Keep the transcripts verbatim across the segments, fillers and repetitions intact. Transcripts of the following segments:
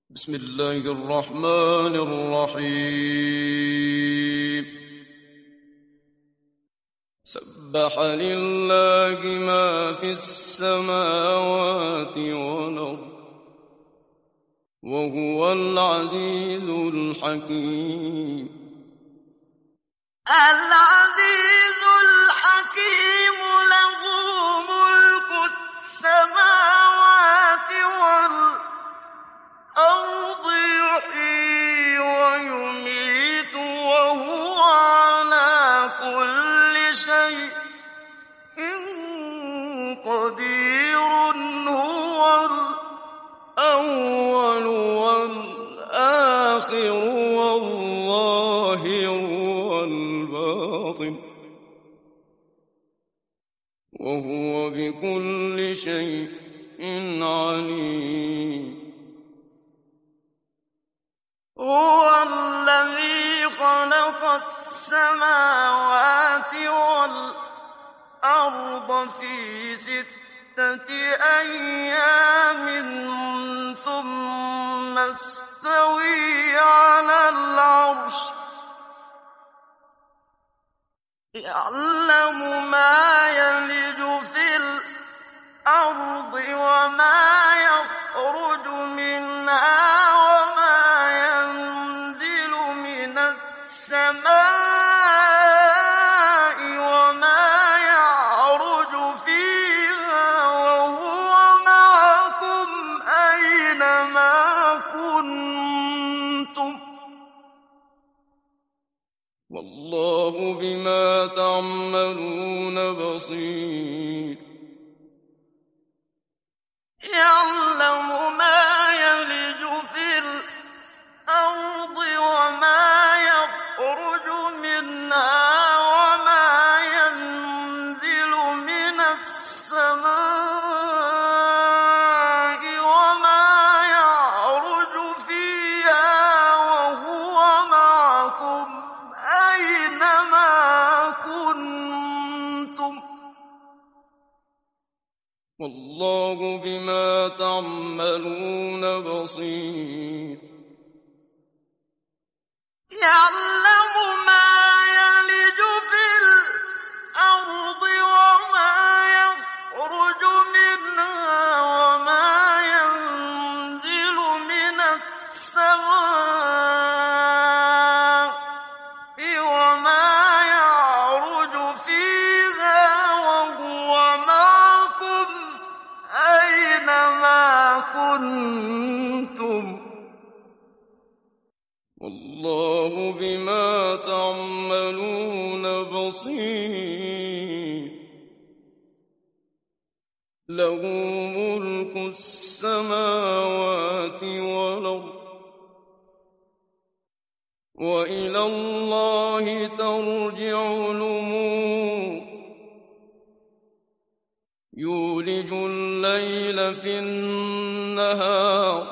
بسم الله الرحمن الرحيم. سبح لله ما في السماوات والأرض وهو العزيز الحكيم. العزيز الحكيم له ملك السماوات والأرض يحيي ويميت وهو على كل شيء قدير. هو الأول والآخر والظاهر والباطن وهو بكل شيء عليم. هو الذي خلق السماوات والأرض في ستة أيام ثم استوى على العرش يعلم ما يلج في الأرض وما يخرج منها وما ينزل من السماء وما يعرج فيها وهو معكم أينما كنتم والله بما تعملون بصير. يعلم ما يلج في الأرض وما يخرج منها وما ينزل من السماء وما يعرج فيها وهو معكم أينما كنتم والله بما تعملون بصير. يعلم ما يلج في الأرض وما يخرج منها وما ينزل من السماء وما يعرج فيها وهو معكم أينما كنتم والله بما تعملون بصير. له ملك السماوات والأرض وإلى الله ترجع الأمور. يولج الليل في النهار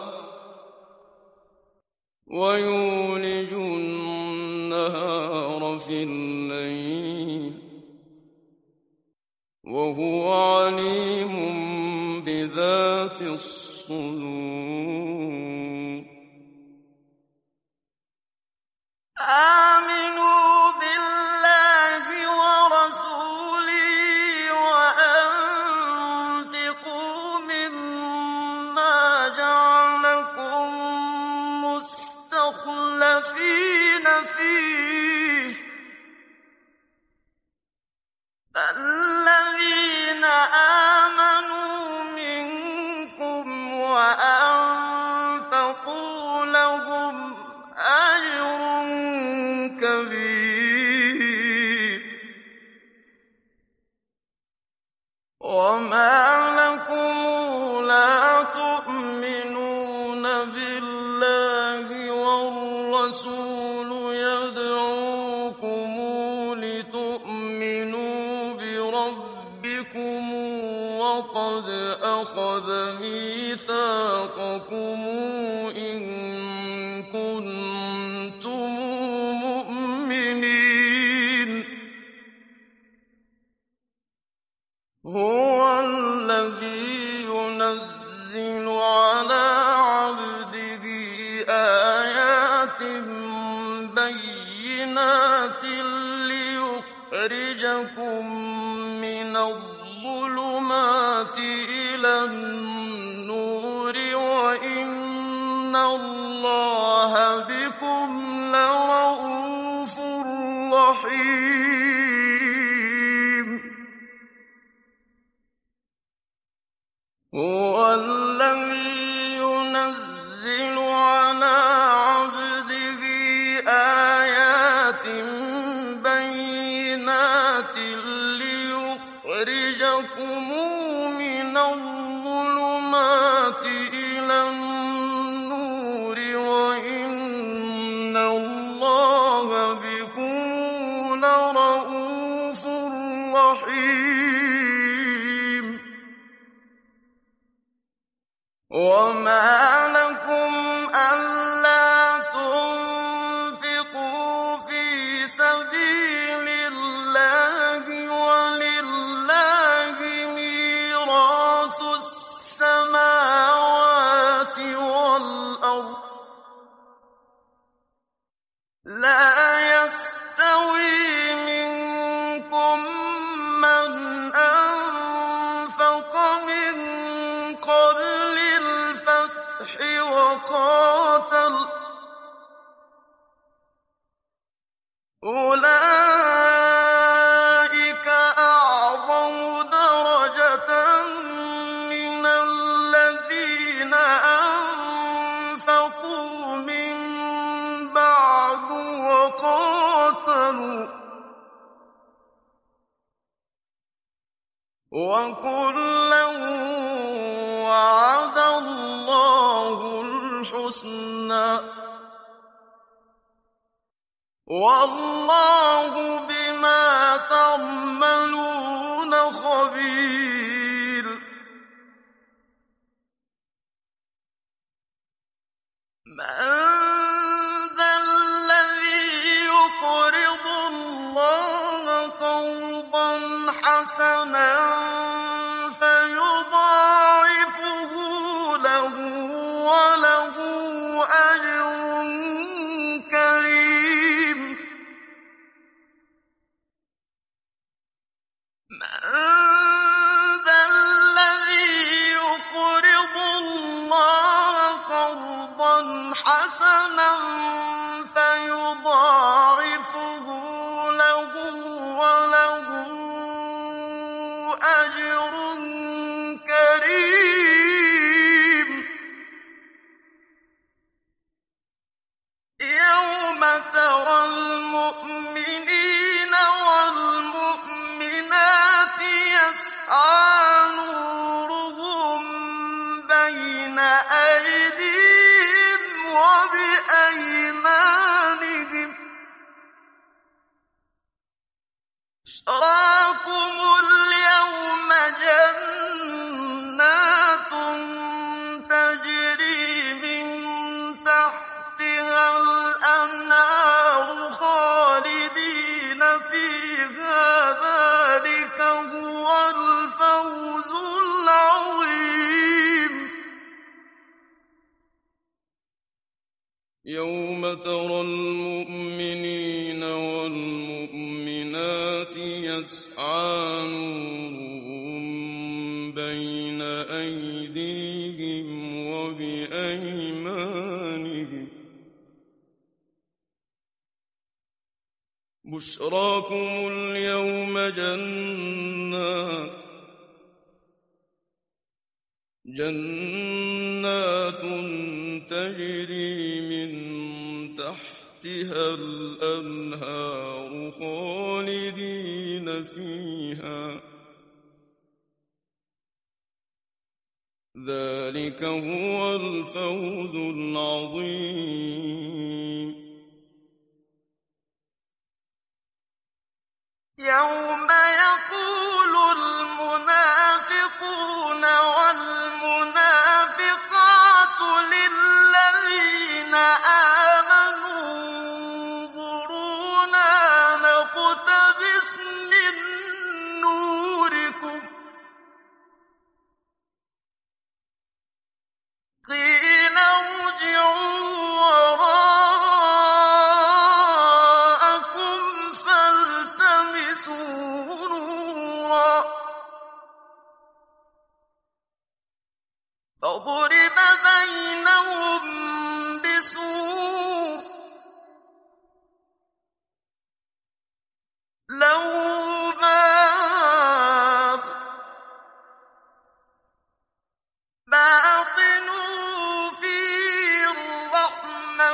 ويولج النهار في الليل وهو عليم بذات الصدور. آمنوا بالله ورسوله وأنفقوا مما جعلكم مستخلفين فيه فالذين آمنوا منكم وأنفقوا لهم أجر كبير. وما لكم لا تؤمنون بالله والرسول يدعوكم لتؤمنوا بربكم وقد أخذ ميثاقكم إن كنتم مؤمنين. هو الذي ينزل على عبده آيَاتٍ بَيِّنَاتٍ لِّيُخْرِجَكُم مِّنَ الظُّلُمَاتِ إِلَى النُّورِ وَإِنَّ اللَّهَ بِكُمْ لَرَءُوفٌ رَّحِيمٌ هُوَ الَّذِي يُنَزِّلُ عَلَىٰ عَبْدِهِ آيَاتٍ بَيِّنَاتٍ لِّيُخْرِجَكُم مِّنَ الظُّلُمَاتِ إِلَى النُّورِ وَإِنَّ اللَّهَ بِكُمْ لَرَءُوفٌ رَّحِيمٌ وَمَا لَكُمْ أَلَّا تُنفِقُوا فِي سَبِيلِ اللَّهِ وَلِلَّهِ مِيرَاثُ السَّمَاوَاتِ وَالْأَرْضِ ۚ لَا يَسْتَوِي مِنكُم مَّنْ أَنفَقَ مِن قَبْلِ الْفَتْحِ وَقَاتَلَ ۚ أُولَٰئِكَ أَعْظَمُ دَرَجَةً مِّنَ الَّذِينَ أَنفَقُوا مِن بَعْدُ وَقَاتَلُوا ۚ وَكُلًّا وَعَدَ اللَّهُ الْحُسْنَىٰ ۚ وَاللَّهُ بِمَا تَعْمَلُونَ خَبِيرٌ مَّن ذَا الَّذِي يُقْرِضُ اللَّهَ قَرْضًا حَسَنًا فَيُضَاعِفُهُ لَهُ وَلَهُ أَجْرٌ كَرِيمٌ مَّن ذَا الَّذِي يُقْرِضُ اللَّهَ قَرْضًا حَسَنًا فَيُضَاعِفُهُ لَهُ وَلَهُ أَجْرٌ كَرِيمٌ يَوْمَ تَرَى الْمُؤْمِنِينَ وَالْمُؤْمِنَاتِ يَسْعَىٰ نُورُهُم بَيْنَ أَيْدِيهِمْ وَبِأَيْمَانِهِم ۖ بُشْرَاكُمُ الْيَوْمَ جَنَّاتٌ تَجْرِي مِن تَحْتِهَا الْأَنْهَارُ خَالِدِينَ فِيهَا ۚ ذَٰلِكَ هُوَ الْفَوْزُ الْعَظِيمُ يَوْمَ تَرَى الْمُؤْمِنِينَ وَالْمُؤْمِنَاتِ يَسْعَىٰ نُورُهُم بَيْنَ أَيْدِيهِمْ وَبِأَيْمَانِهِم ۖ بُشْرَاكُمُ الْيَوْمَ جَنَّاتٌ جَنَّاتٌ تَجْرِي مِن تَحْتِهَا الْأَنْهَارُ خَالِدِينَ فِيهَا ۚ ذَٰلِكَ هُوَ الْفَوْزُ الْعَظِيمُ يَوْمَ يَقُولُ الْمُنَافِقُونَ وَالْمُنَافِقَاتُ لِلَّذِينَ آمَنُوا انظُرُونَا نَقْتَبِسْ مِن نُّورِكُمْ ۖ قِيلَ ارْجِعُوا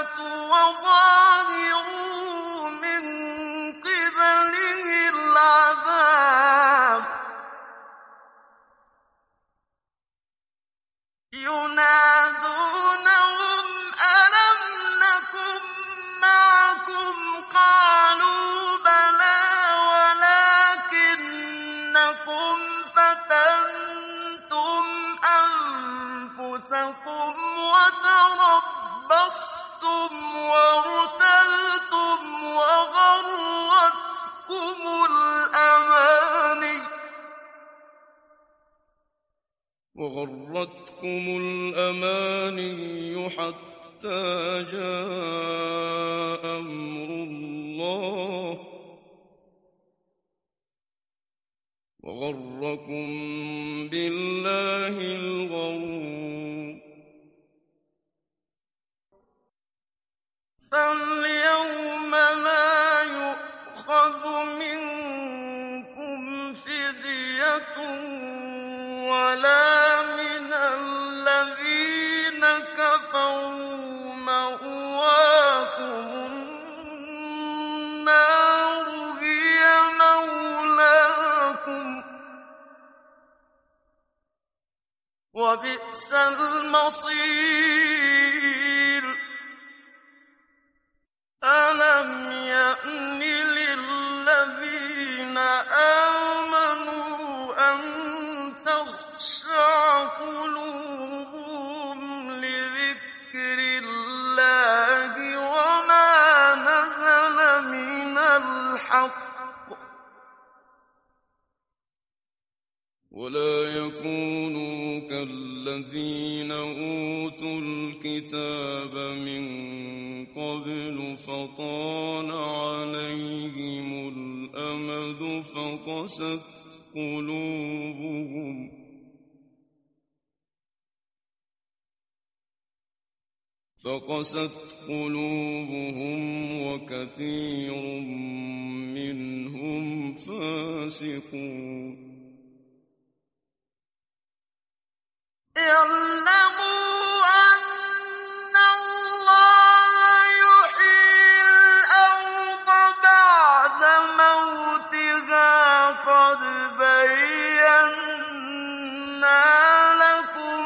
وظاهروا من قبله العذاب ينادونهم ألم نكن معكم قالوا بلى ولكنكم فتنتم أنفسكم وتربصتم وارتبتم وغرتكم الأماني وغرتكم الأماني حتى جاء أمر الله وغركم بالله الغرور فاليوم لا يؤخذ منكم فدية ولا من الذين كفروا مأواكم النار هي مولاكم وبئس المصير ألم يأن للذين آمنوا أن تخشع قلوبهم لذكر الله وما نزل من الحق ولا يكونوا كالذين أوتوا الكتاب من قبل فطال عليهم الأمد فقست قلوبهم فقست قلوبهم وكثير منهم فاسقون اعلموا أن الله يحيي الأرض بعد موتها قد بينا لكم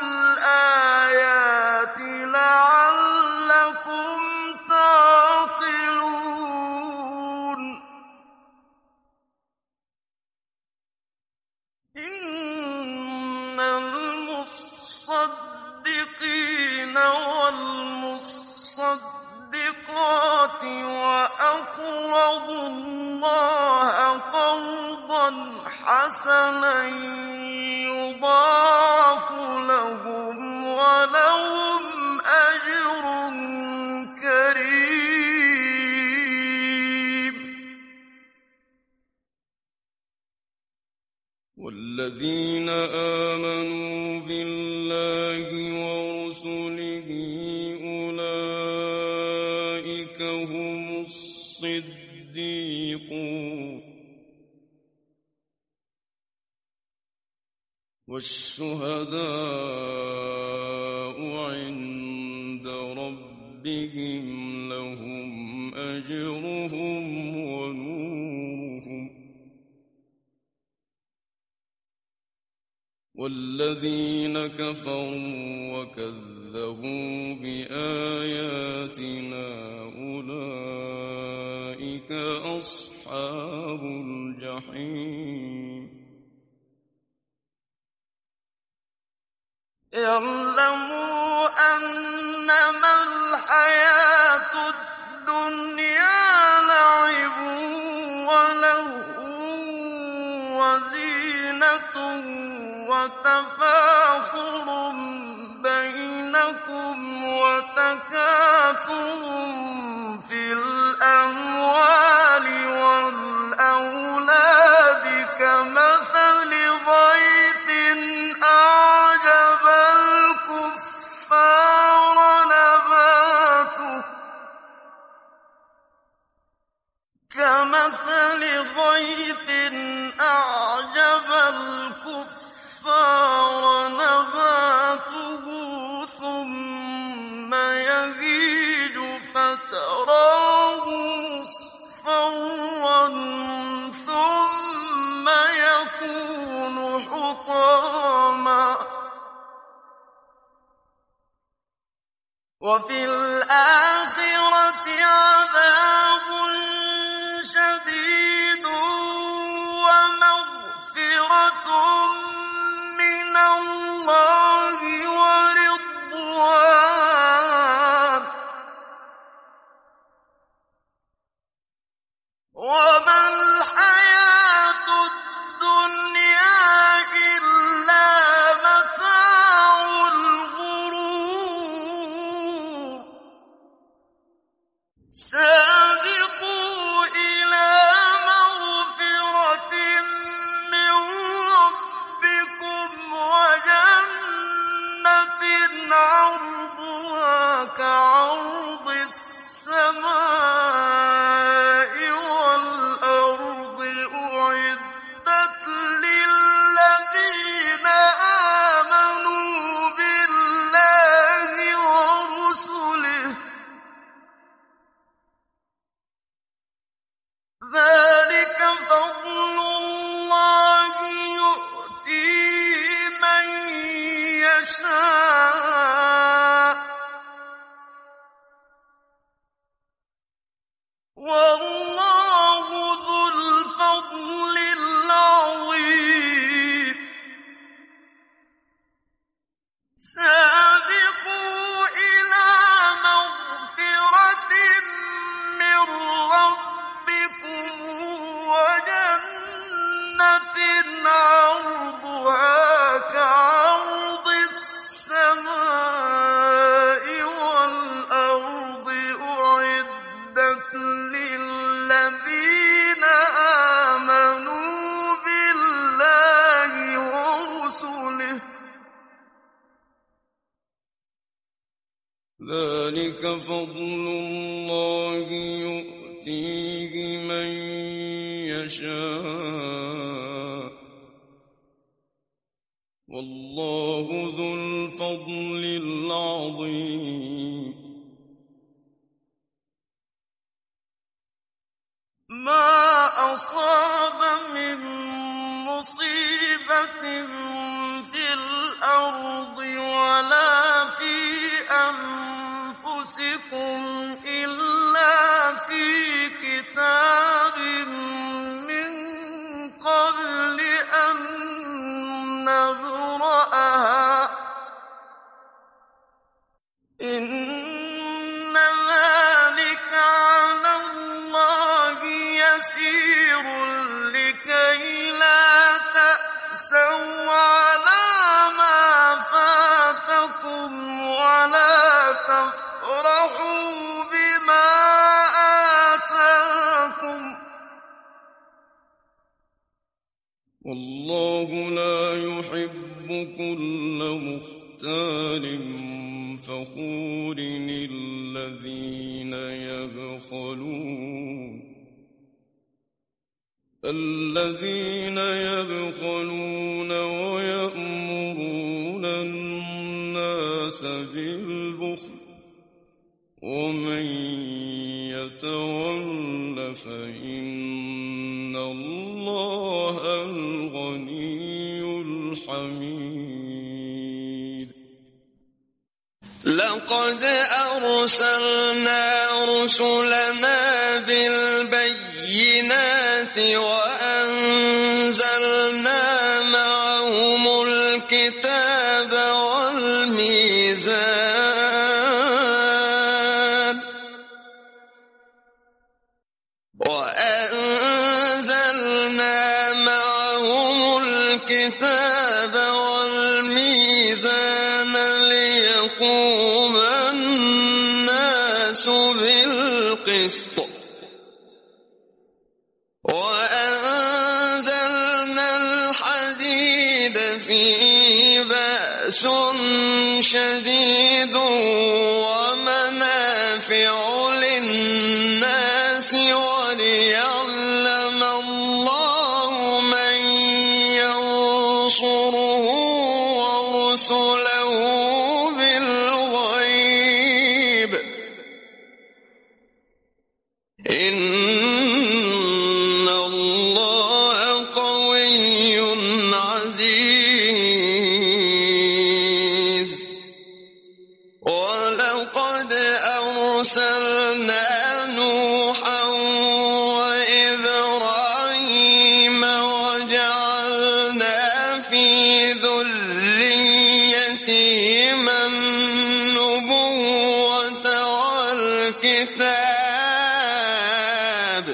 الآيات لعلكم تعقلون إن المصدقين والمصدقات وأقرضوا الله قرضا حسنا يضاعف لهم ولهم أجر كريم والذين آمنوا بالله ورسله أولئك هم الصديقون والشهداء عند ربهم لهم أجرهم ونورهم والذين كفروا وكذبوا بآياتنا أولئك أصحاب الجحيم اعلموا أنما الحياة الدنيا لعب ولهو وزينة وتفاخر بينكم وتكاثر في الأموال والأولاد كمثل غيث أعجب الكفار نباته كمثل غيث أعجب الكفار نباته ثم يهيج فتراه مصفرا ثم يكون حطاما وفي الآخرة عذاب شديد ومغفرة من الله ورضوان وما الحياة الدنيا إلا متاع الغرور سابقوا إلى مغفرة من ربكم وجنة عرضها كعرض السماء والأرض أعدت للذين آمنوا بالله ورسله ذلك فضل الله يؤتيه من يشاء والله ذو الفضل العظيم سابقوا إلى مغفرة من ربكم وجنة عرضها كعرض السماء والأرض أعدت للذين آمنوا بالله ورسله ذلك فضل الله يؤتيه من يشاء والله ذو الفضل العظيم ما أصاب من مصيبة في الأرض ولا في أنفسكم إلا في كتاب من قبل أن نبرأها إن ذلك على الله يسير لكي لا تأسوا على ما فاتكم ولا تفرحوا بما آتاكم والله لا يحب كل مختال فخور الذين يبخلون الذين يبخلون ويأمرون الناس بالبخل ومن يتول فإن الله الغني الحميد لقد أرسلنا رسلنا بالبينات وأنزلنا معهم الكتاب والميزان وأنزلنا معهم الكتاب والميزان ليقوم الناس بالقسط وأنزلنا الحديد فيه بأس شديد ومنافع للناس وليعلم الله من ينصره ورسله بالغيب ولقد أرسلنا نوحا وإبراهيم وجعلنا في ذريتهما النبوة والكتاب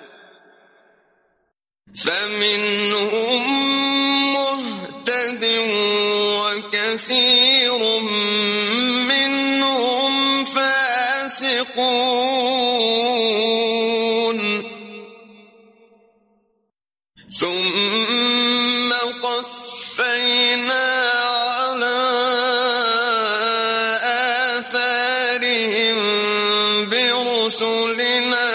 فمنهم مهتد وكثير منهم فاسقون ثم قفينا على آثارهم برسلنا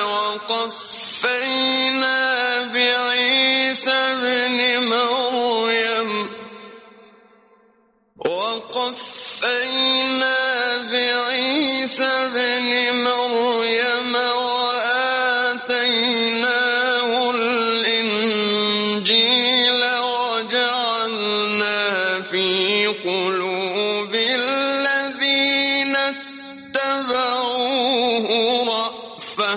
وقفينا بعيسى ابن مريم وقفينا بعيسى ابن مريم وآتيناه الإنجيل وجعلنا في قلوب الذين اتبعوه رأفة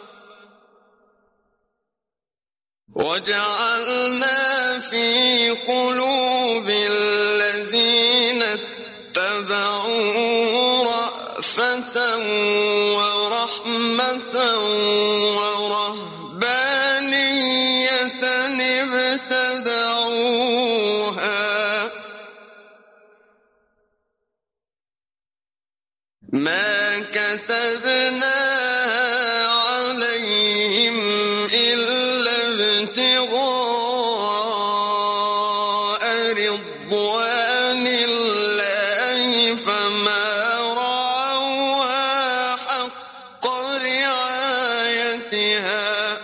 وجعلنا في قلوب الذين اتبعوه رأفة ورحمة ورهبانية ابتدعوها ما كتبناها عليهم إلا ابتغاء رضوان الله فما رعوها حق رعايتها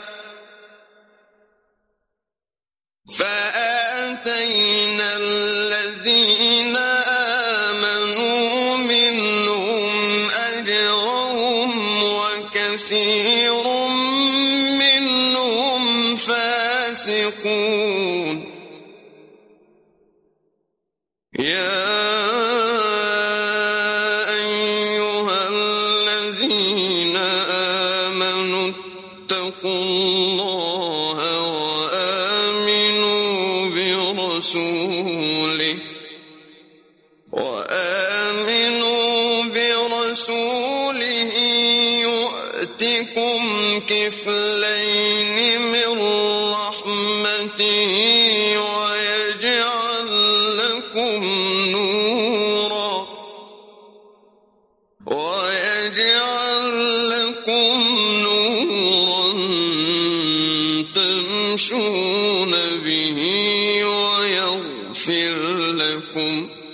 فآتينا الذين آمنوا منهم أجرهم وكثير منهم فاسقون يا أيها الذين آمنوا اتقوا الله وآمنوا برسوله وآمنوا برسوله يؤتكم كفلين من رحمته ويجعل لكم نورا ويجعل لكم نورا تمشون به ويغفر لكم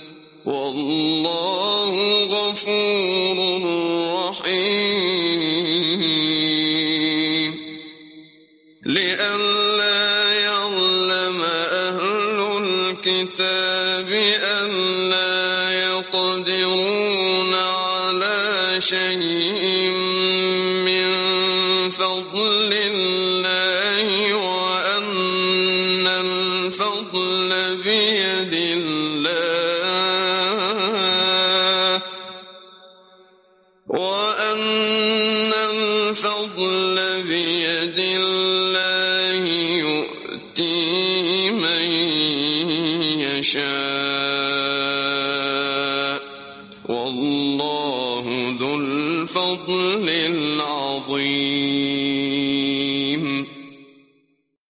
والله غفور رحيم لئلا يعلم أهل الكتاب ألا يقدرون على شيء